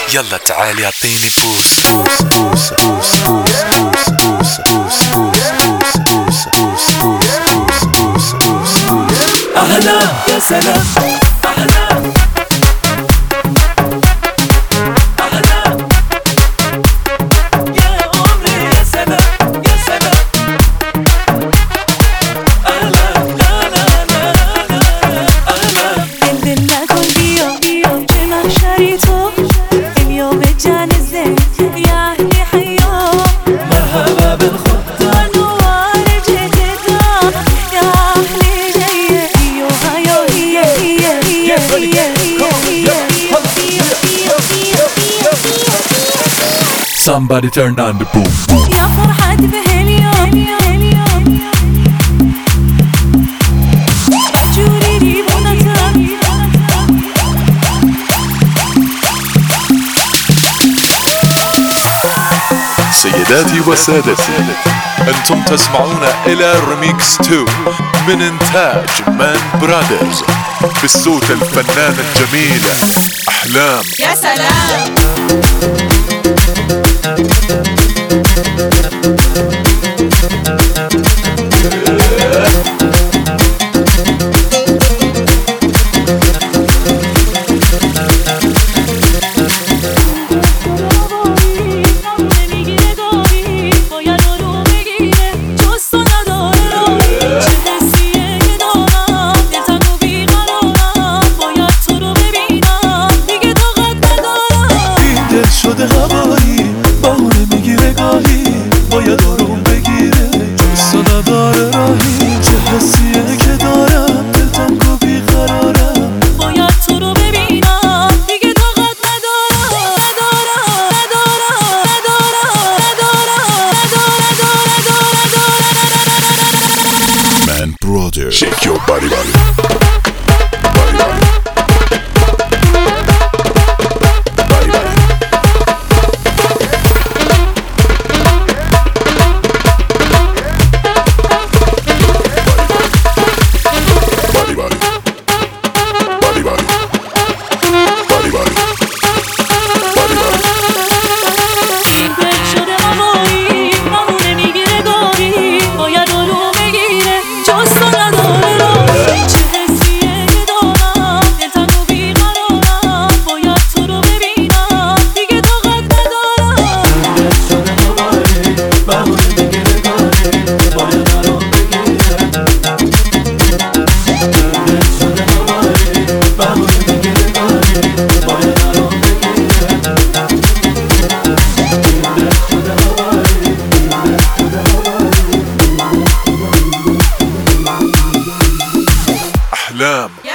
يلا تعالي اعطيني بوس بوس بوس بوس بوس بوس بوس بوس بوس بوس بوس بوس بوس بوس. أهلا يا سلام أهلا Somebody turn on the boom boom. يا فرحة بهاليوم جوري بونتم. سيداتي وسادتي، أنتم تسمعون إلى ريميكس 2 من إنتاج مان برادرز بالصوت الفنانة الجميلة أحلام. يا سلام. شده هوایی بهونه میگیره گاهی باید آروم بگیره جستا نداره راهی چه حسیه که دارم دلتنگ و بیقرارم باید تو رو ببینم دیگه طاقت ندارم. Man brother, shake your body body. أحلام.